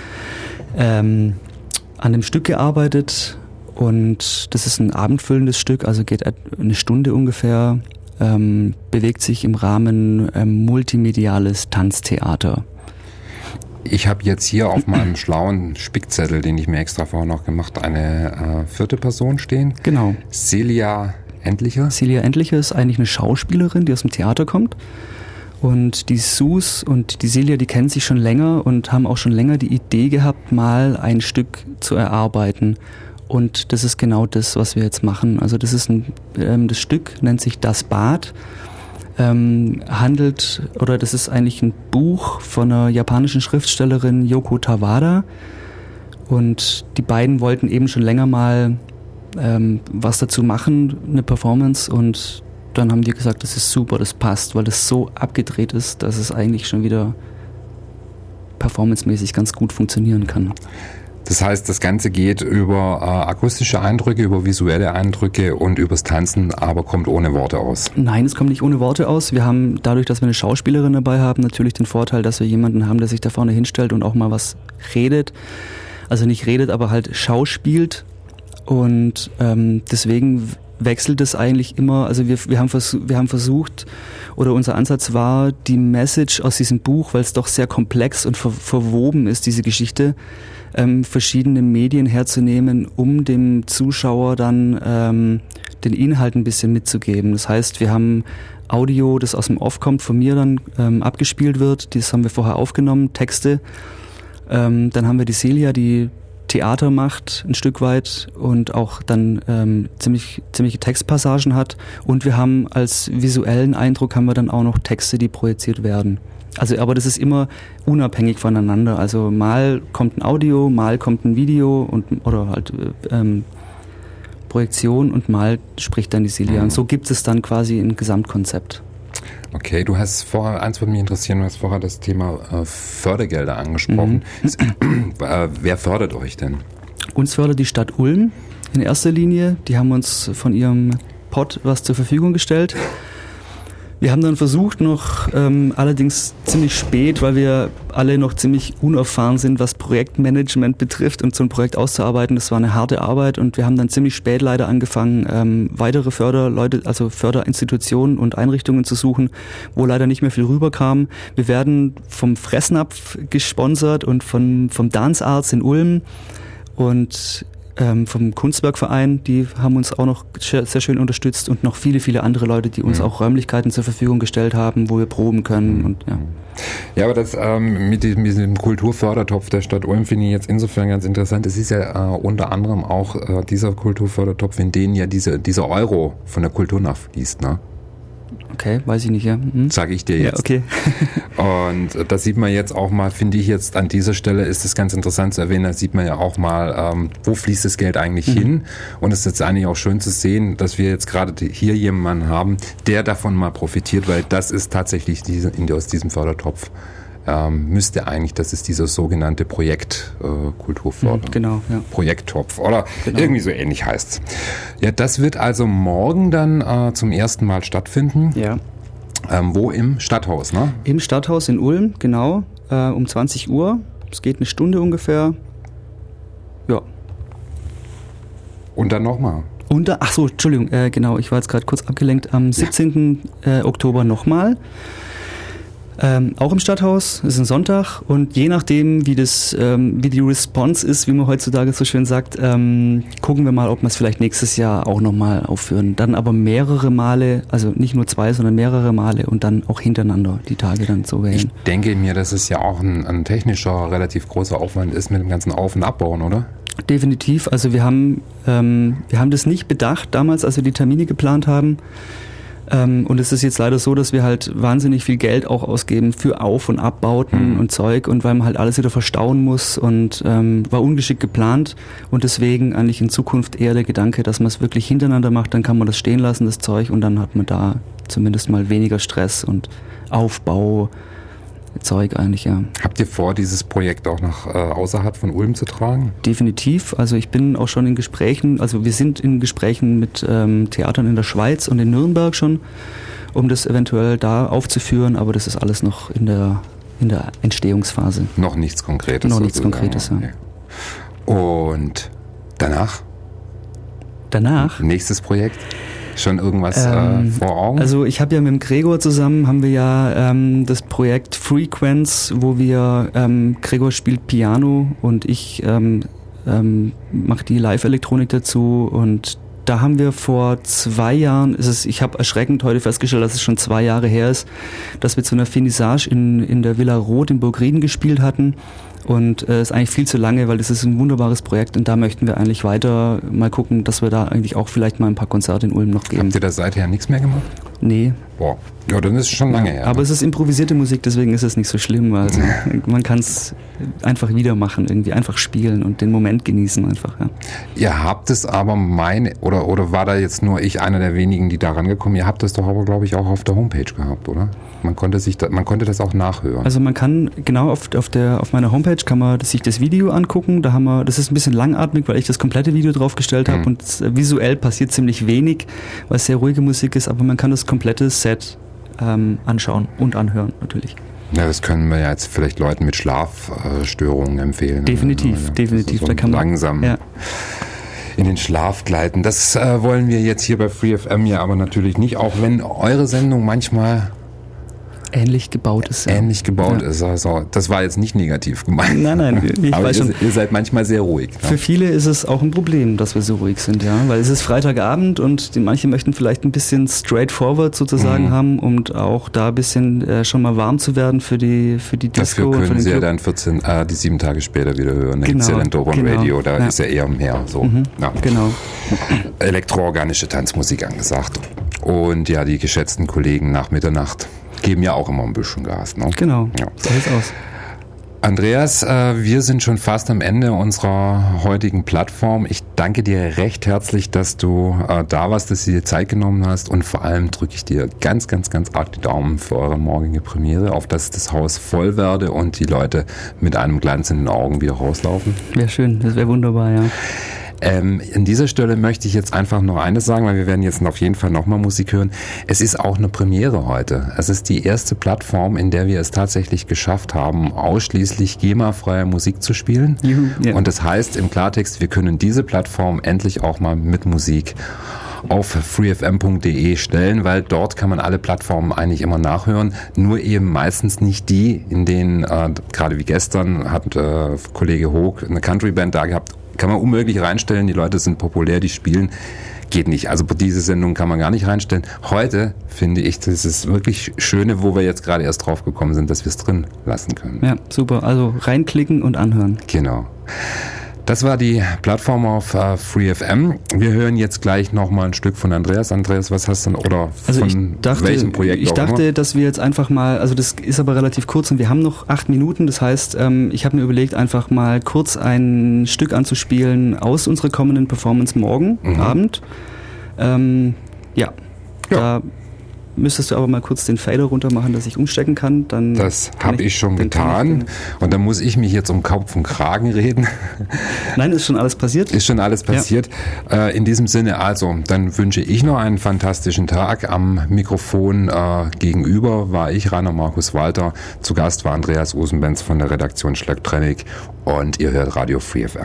an dem Stück gearbeitet. Und das ist ein abendfüllendes Stück, also geht eine Stunde ungefähr, bewegt sich im Rahmen multimediales Tanztheater. Ich habe jetzt hier auf meinem schlauen Spickzettel, den ich mir extra vorher noch gemacht, eine 4. Person stehen. Genau. Celia Endlicher. Celia Endlicher ist eigentlich eine Schauspielerin, die aus dem Theater kommt. Und die Sus und die Celia, die kennen sich schon länger und haben auch schon länger die Idee gehabt, mal ein Stück zu erarbeiten. Und das ist genau das, was wir jetzt machen. Also das ist das Stück nennt sich Das Bad, das ist eigentlich ein Buch von einer japanischen Schriftstellerin Yoko Tawada. Und die beiden wollten eben schon länger mal was dazu machen, eine Performance. Und dann haben die gesagt, das ist super, das passt, weil das so abgedreht ist, dass es eigentlich schon wieder performancemäßig ganz gut funktionieren kann. Das heißt, das Ganze geht über akustische Eindrücke, über visuelle Eindrücke und übers Tanzen, aber kommt ohne Worte aus. Nein, es kommt nicht ohne Worte aus. Wir haben dadurch, dass wir eine Schauspielerin dabei haben, natürlich den Vorteil, dass wir jemanden haben, der sich da vorne hinstellt und auch mal was redet. Also nicht redet, aber halt schauspielt. Und deswegen wechselt es eigentlich immer. Also wir haben versucht, oder unser Ansatz war, die Message aus diesem Buch, weil es doch sehr komplex und verwoben ist, diese Geschichte, verschiedene Medien herzunehmen, um dem Zuschauer dann den Inhalt ein bisschen mitzugeben. Das heißt, wir haben Audio, das aus dem Off kommt, von mir dann abgespielt wird. Das haben wir vorher aufgenommen, Texte. Dann haben wir die Celia, die Theater macht, ein Stück weit, und auch dann ziemliche Textpassagen hat. Und wir haben als visuellen Eindruck haben wir dann auch noch Texte, die projiziert werden. Also, aber das ist immer unabhängig voneinander. Also mal kommt ein Audio, mal kommt ein Video oder halt Projektion, und mal spricht dann die Celia. Und so gibt es dann quasi ein Gesamtkonzept. Okay, du hast vorher, eins würde mich interessieren, du hast vorher das Thema Fördergelder angesprochen. Wer fördert euch denn? Uns fördert die Stadt Ulm in erster Linie. Die haben uns von ihrem Pot was zur Verfügung gestellt. Wir haben dann versucht noch, allerdings ziemlich spät, weil wir alle noch ziemlich unerfahren sind, was Projektmanagement betrifft, und so ein Projekt auszuarbeiten. Das war eine harte Arbeit, und wir haben dann ziemlich spät leider angefangen, weitere Förderleute, also Förderinstitutionen und Einrichtungen zu suchen, wo leider nicht mehr viel rüberkam. Wir werden vom Fressnapf gesponsert und vom Dance Arts in Ulm und vom Kunstwerkverein, die haben uns auch noch sehr schön unterstützt, und noch viele, viele andere Leute, die uns auch Räumlichkeiten zur Verfügung gestellt haben, wo wir proben können. Und ja. Ja, aber das mit diesem Kulturfördertopf der Stadt Ulm finde ich jetzt insofern ganz interessant. Es ist ja unter anderem auch dieser Kulturfördertopf, in den ja dieser Euro von der Kulturnacht fließt, ne? Okay, weiß ich nicht, ja. Sage ich dir jetzt. Ja, okay. Und das sieht man jetzt auch mal, finde ich jetzt an dieser Stelle, ist es ganz interessant zu erwähnen, da sieht man ja auch mal, wo fließt das Geld eigentlich hin. Und es ist jetzt eigentlich auch schön zu sehen, dass wir jetzt gerade hier jemanden haben, der davon mal profitiert, weil das ist tatsächlich aus diesem Fördertopf. Müsste eigentlich, das ist dieser sogenannte Projekt Kulturförderung. Genau, ja. Projekttopf oder Genau. irgendwie so ähnlich heißt's. Ja, das wird also morgen dann zum ersten Mal stattfinden. Ja. Wo? Im Stadthaus, ne? Im Stadthaus in Ulm, genau, um 20 Uhr. Es geht eine Stunde ungefähr. Ja. Und dann nochmal. Und ach so, Entschuldigung, genau, ich war jetzt gerade kurz abgelenkt. Am 17. Oktober nochmal. Auch im Stadthaus, es ist ein Sonntag und je nachdem, wie die Response ist, wie man heutzutage so schön sagt, gucken wir mal, ob wir es vielleicht nächstes Jahr auch nochmal aufführen. Dann aber mehrere Male, also nicht nur 2, sondern mehrere Male und dann auch hintereinander die Tage dann so wählen. Ich denke mir, dass es ja auch ein technischer, relativ großer Aufwand ist mit dem ganzen Auf- und Abbauen, oder? Definitiv, also wir haben das nicht bedacht damals, als wir die Termine geplant haben. Und es ist jetzt leider so, dass wir halt wahnsinnig viel Geld auch ausgeben für Auf- und Abbauten und Zeug und weil man halt alles wieder verstauen muss und war ungeschickt geplant und deswegen eigentlich in Zukunft eher der Gedanke, dass man es wirklich hintereinander macht, dann kann man das stehen lassen, das Zeug und dann hat man da zumindest mal weniger Stress und Aufbau, Zeug eigentlich, ja. Habt ihr vor, dieses Projekt auch nach außerhalb von Ulm zu tragen? Definitiv. Also ich bin auch schon in Gesprächen, also wir sind in Gesprächen mit Theatern in der Schweiz und in Nürnberg schon, um das eventuell da aufzuführen, aber das ist alles noch in der Entstehungsphase. Noch nichts Konkretes. Noch nichts Konkretes, ja. Okay. Und danach? Danach? Nächstes Projekt? Schon irgendwas vor Augen? Also ich habe ja mit dem Gregor zusammen, haben wir ja das Projekt Frequenz, wo wir, Gregor spielt Piano und ich mache die Live-Elektronik dazu und da haben wir vor 2 Jahren, ich habe erschreckend heute festgestellt, dass es schon 2 Jahre her ist, dass wir zu einer Finissage in der Villa Roth in Burgrieden gespielt hatten. Und ist eigentlich viel zu lange, weil das ist ein wunderbares Projekt und da möchten wir eigentlich weiter mal gucken, dass wir da eigentlich auch vielleicht mal ein paar Konzerte in Ulm noch geben. Habt ihr da seither nichts mehr gemacht? Nee. Boah, ja, dann ist es schon lange her. Aber es ist improvisierte Musik, deswegen ist es nicht so schlimm. Also man kann es einfach wieder machen, irgendwie einfach spielen und den Moment genießen einfach. Ja. Ihr habt es aber oder war da jetzt nur ich einer der wenigen, die da rangekommen? Ihr habt es doch aber, glaube ich, auch auf der Homepage gehabt, oder? Man konnte das auch nachhören. Also man kann, genau auf meiner Homepage kann man sich das Video angucken. Das ist ein bisschen langatmig, weil ich das komplette Video draufgestellt habe und visuell passiert ziemlich wenig, weil es sehr ruhige Musik ist, aber man kann das komplette Set anschauen und anhören natürlich. Ja, das können wir ja jetzt vielleicht Leuten mit Schlafstörungen empfehlen. Definitiv, ja, definitiv. So da kann man langsam in den Schlaf gleiten. Das wollen wir jetzt hier bei FreeFM ja aber natürlich nicht, auch wenn eure Sendung manchmal ähnlich gebaut ist. Ja. Ähnlich gebaut ist. Also, das war jetzt nicht negativ gemeint. Nein, ich aber weiß schon. Ihr seid manchmal sehr ruhig. Für viele ist es auch ein Problem, dass wir so ruhig sind, ja, weil es ist Freitagabend und manche möchten vielleicht ein bisschen straightforward sozusagen haben und auch da ein bisschen schon mal warm zu werden für die Disco. Dafür und für können den Sie ja Club. dann die 7 Tage später wieder hören. Da gibt's ja dann Doron Radio, da ist ja eher mehr so. Ja. Genau. Elektroorganische Tanzmusik angesagt. Und ja, die geschätzten Kollegen nach Mitternacht geben ja auch immer ein bisschen Gas. Ne? Genau, ja. So sieht's aus. Andreas, wir sind schon fast am Ende unserer heutigen Plattform. Ich danke dir recht herzlich, dass du da warst, dass du dir Zeit genommen hast und vor allem drücke ich dir ganz, ganz, ganz arg die Daumen für eure morgige Premiere, auf dass das Haus voll werde und die Leute mit einem Glanz in den Augen wieder rauslaufen. Wäre schön, das wäre wunderbar, ja. An dieser Stelle möchte ich jetzt einfach noch eines sagen, weil wir werden jetzt auf jeden Fall nochmal Musik hören. Es ist auch eine Premiere heute. Es ist die erste Plattform, in der wir es tatsächlich geschafft haben, ausschließlich GEMA-freie Musik zu spielen. Juhu, ja. Und das heißt im Klartext, wir können diese Plattform endlich auch mal mit Musik auf freefm.de stellen, weil dort kann man alle Plattformen eigentlich immer nachhören, nur eben meistens nicht die, in denen, gerade wie gestern hat Kollege Hoog eine Country-Band da gehabt, kann man unmöglich reinstellen, die Leute sind populär, die spielen, geht nicht. Also diese Sendung kann man gar nicht reinstellen. Heute finde ich, das ist wirklich Schöne, wo wir jetzt gerade erst drauf gekommen sind, dass wir es drin lassen können. Ja, super. Also reinklicken und anhören. Genau. Das war die Plattform auf FreeFM. Wir hören jetzt gleich nochmal ein Stück von Andreas. Andreas, was hast du denn, oder also von welchem Projekt? Ich dachte, dass wir jetzt einfach mal, also das ist aber relativ kurz und wir haben noch 8 Minuten. Das heißt, ich habe mir überlegt, einfach mal kurz ein Stück anzuspielen aus unserer kommenden Performance morgen Abend. Da müsstest du aber mal kurz den Fader runter machen, dass ich umstecken kann. Dann das habe ich schon getan. Und dann muss ich mich jetzt um Kopf und Kragen reden. Nein, ist schon alles passiert. Ist schon alles passiert. Ja. In diesem Sinne also, dann wünsche ich noch einen fantastischen Tag. Am Mikrofon gegenüber war ich, Rainer Markus Walter. Zu Gast war Andreas Osenbenz von der Redaktion Schlagtrennig. Und ihr hört Radio FreeFM.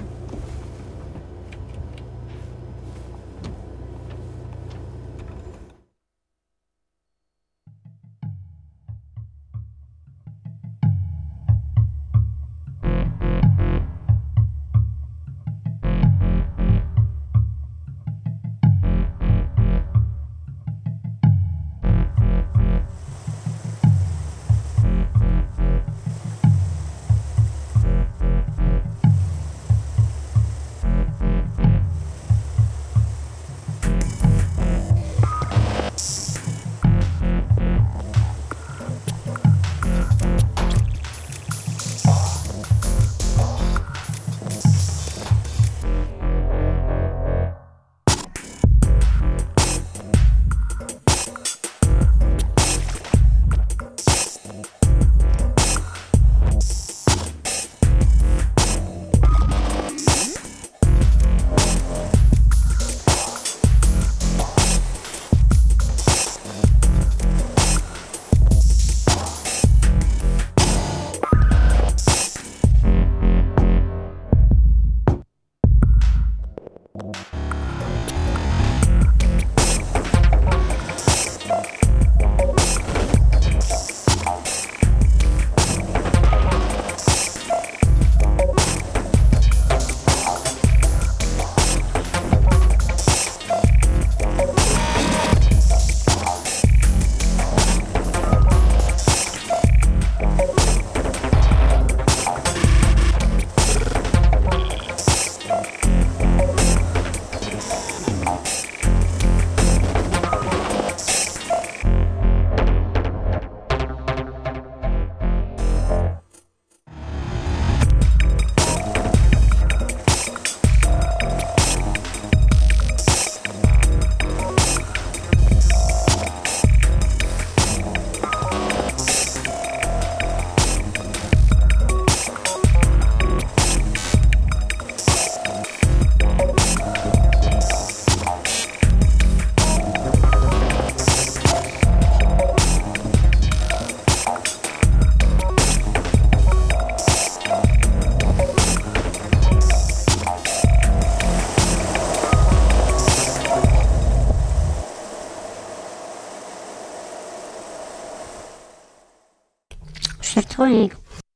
Schlektronik.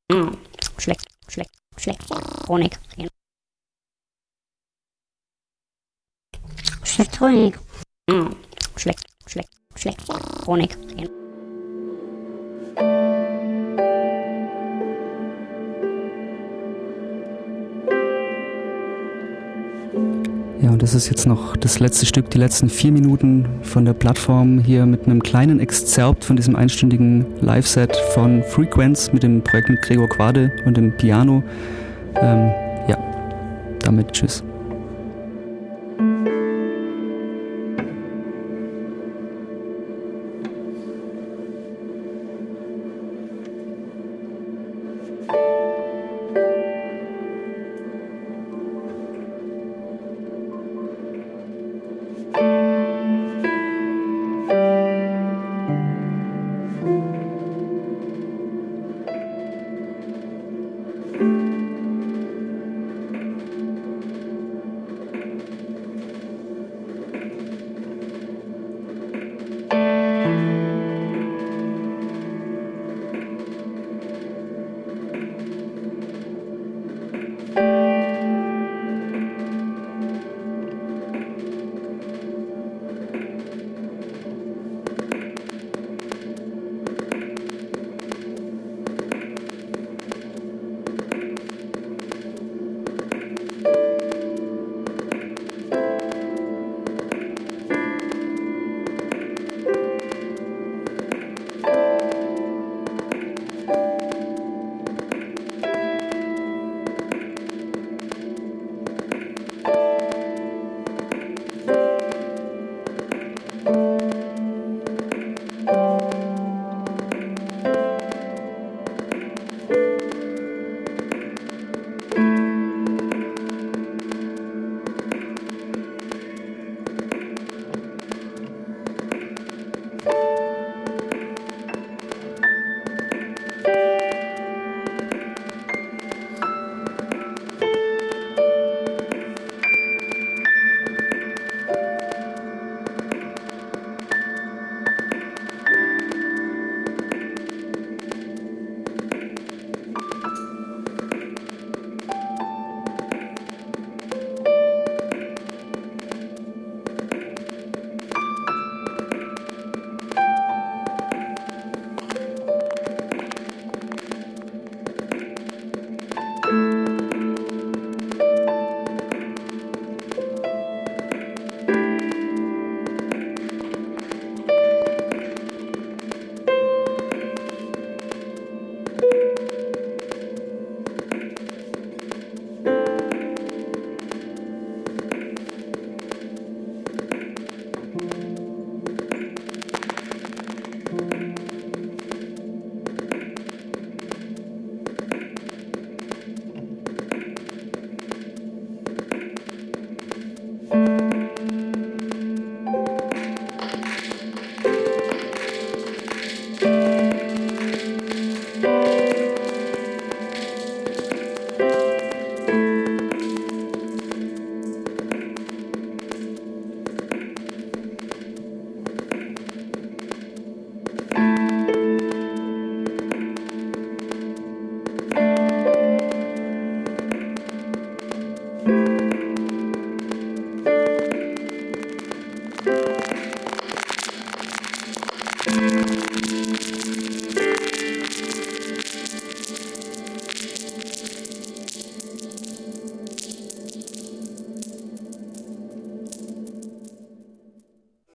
Schlektronik. Schlektronik. Schlektronik. Ja, und das ist jetzt noch das letzte Stück, die letzten 4 Minuten von der Plattform hier mit einem kleinen Exzerpt von diesem einstündigen Live-Set von Frequenz mit dem Projekt mit Gregor Quade und dem Piano. Damit tschüss.